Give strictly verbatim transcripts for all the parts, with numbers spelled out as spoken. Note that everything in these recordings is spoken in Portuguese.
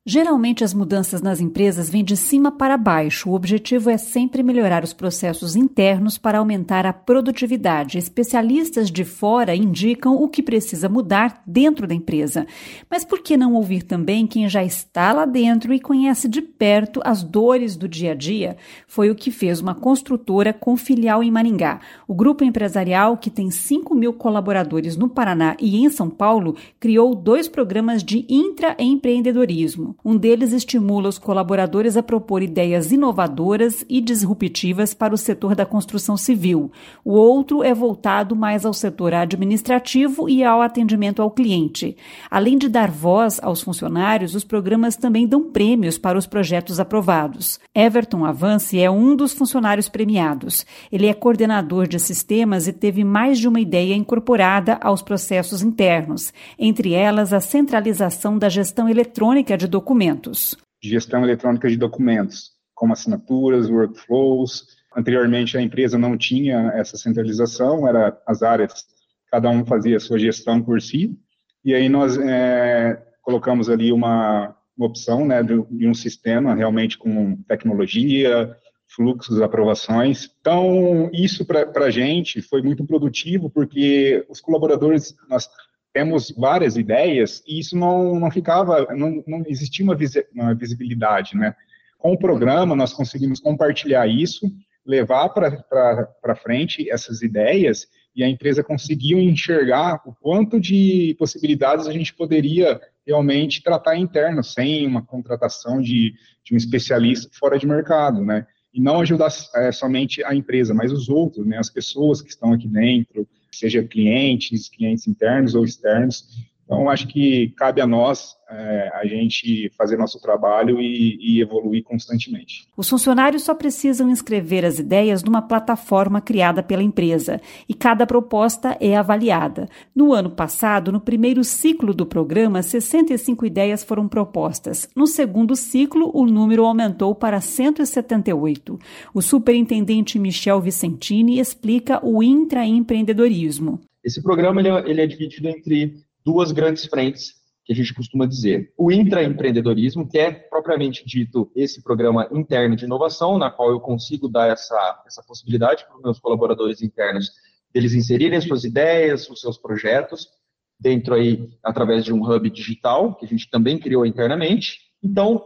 Geralmente, as mudanças nas empresas vêm de cima para baixo. O objetivo é sempre melhorar os processos internos para aumentar a produtividade. Especialistas de fora indicam o que precisa mudar dentro da empresa. Mas por que não ouvir também quem já está lá dentro e conhece de perto as dores do dia a dia? Foi o que fez uma construtora com filial em Maringá. O grupo empresarial, que tem cinco mil colaboradores no Paraná e em São Paulo, criou dois programas de intraempreendedorismo. Um deles estimula os colaboradores a propor ideias inovadoras e disruptivas para o setor da construção civil. O outro é voltado mais ao setor administrativo e ao atendimento ao cliente. Além de dar voz aos funcionários, os programas também dão prêmios para os projetos aprovados. Everton Avance é um dos funcionários premiados. Ele é coordenador de sistemas e teve mais de uma ideia incorporada aos processos internos, entre elas a centralização da gestão eletrônica de documentos. Gestão eletrônica de documentos, como assinaturas, workflows. Anteriormente, a empresa não tinha essa centralização, era as áreas, cada um fazia a sua gestão por si, e aí nós é, colocamos ali uma, uma opção, né, de, de um sistema realmente com tecnologia, fluxos, aprovações. Então, isso para a gente foi muito produtivo, porque os colaboradores, nós temos várias ideias e isso não, não ficava, não, não existia uma, visi, uma visibilidade, né? Com o programa, nós conseguimos compartilhar isso, levar para frente essas ideias e a empresa conseguiu enxergar o quanto de possibilidades a gente poderia realmente tratar interno, sem uma contratação de, de um especialista fora de mercado, né? E não ajudar é, somente a empresa, mas os outros, né? As pessoas que estão aqui dentro, seja clientes, clientes internos ou externos. Então, acho que cabe a nós é, a gente fazer nosso trabalho e, e evoluir constantemente. Os funcionários só precisam inscrever as ideias numa plataforma criada pela empresa e cada proposta é avaliada. No ano passado, no primeiro ciclo do programa, sessenta e cinco ideias foram propostas. No segundo ciclo, o número aumentou para cento e setenta e oito. O superintendente Michel Vicentini explica o intraempreendedorismo. Esse programa ele é, ele é dividido entre duas grandes frentes, que a gente costuma dizer. O intraempreendedorismo, que é propriamente dito esse programa interno de inovação, na qual eu consigo dar essa, essa possibilidade para os meus colaboradores internos, deles inserirem as suas ideias, os seus projetos, dentro aí, através de um hub digital, que a gente também criou internamente. Então,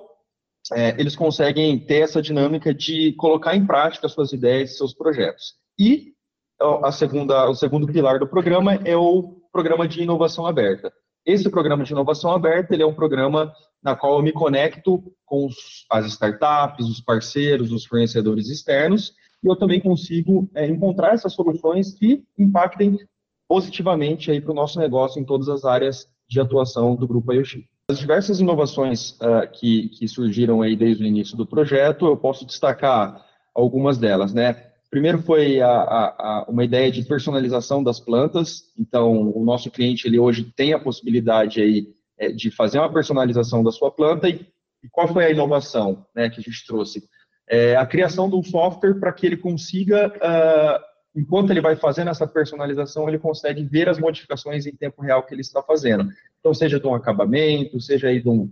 é, eles conseguem ter essa dinâmica de colocar em prática as suas ideias e seus projetos. E a segunda, o segundo pilar do programa é o programa de inovação aberta. Esse programa de inovação aberta ele é um programa na qual eu me conecto com os, as startups, os parceiros, os fornecedores externos, e eu também consigo é, encontrar essas soluções que impactem positivamente para o nosso negócio em todas as áreas de atuação do Grupo I O X. As diversas inovações uh, que, que surgiram aí desde o início do projeto, eu posso destacar algumas delas, né? Primeiro foi a, a, a uma ideia de personalização das plantas. Então, o nosso cliente ele hoje tem a possibilidade aí, é, de fazer uma personalização da sua planta. E, e qual foi a inovação, né, que a gente trouxe? É, a criação de um software para que ele consiga, uh, enquanto ele vai fazendo essa personalização, ele consegue ver as modificações em tempo real que ele está fazendo. Então, seja de um acabamento, seja aí de, um,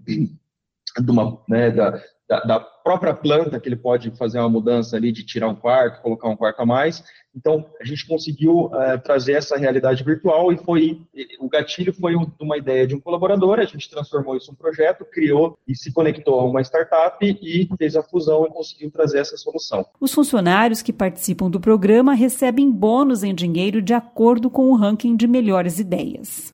de uma... Né, da, Da, da própria planta, que ele pode fazer uma mudança ali de tirar um quarto, colocar um quarto a mais. Então, a gente conseguiu uh, trazer essa realidade virtual e foi, o gatilho foi um, uma ideia de um colaborador, a gente transformou isso em um projeto, criou e se conectou a uma startup e fez a fusão e conseguiu trazer essa solução. Os funcionários que participam do programa recebem bônus em dinheiro de acordo com o ranking de melhores ideias.